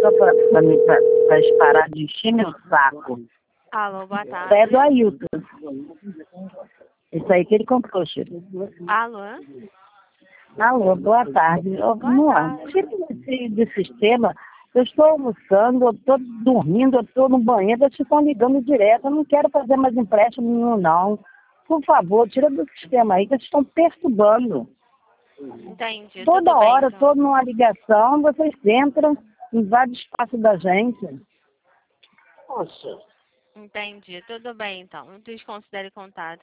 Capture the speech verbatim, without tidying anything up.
só pra, pra, mim, pra, pra eles parar de encher meu saco. Alô, boa tarde. Isso aí é do Ailton. Isso aí que ele comprou, Chico. Alô? Alô, boa tarde. Ô, Boa Moa, tarde. tira desse, desse sistema. Eu estou almoçando, eu estou dormindo, eu estou no banheiro, vocês estão ligando direto. Eu não quero fazer mais empréstimo nenhum, não. Por favor, tira do sistema aí, que vocês estão perturbando. Entendi, Toda tudo bem, hora, então. toda numa ligação, vocês entram, invadem o espaço da gente. Poxa. Entendi, tudo bem, então. Desconsidere contato.